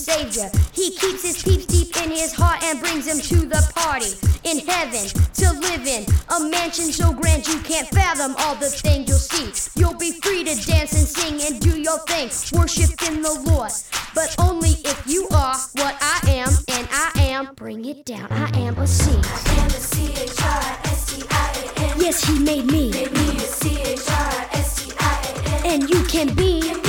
Savior. He keeps his peeps deep in his heart and brings them to the party in heaven to live in a mansion so grand you can't fathom all the things you'll see. You'll be free to dance and sing and do your thing, worship in the Lord, but only if you are what I am, and I am, bring it down, I am a C. I am a C-H-R-I-S-T-I-A-N. Yes, he made me. Made me a C-H-R-I-S-T-I-A-N. And you can be.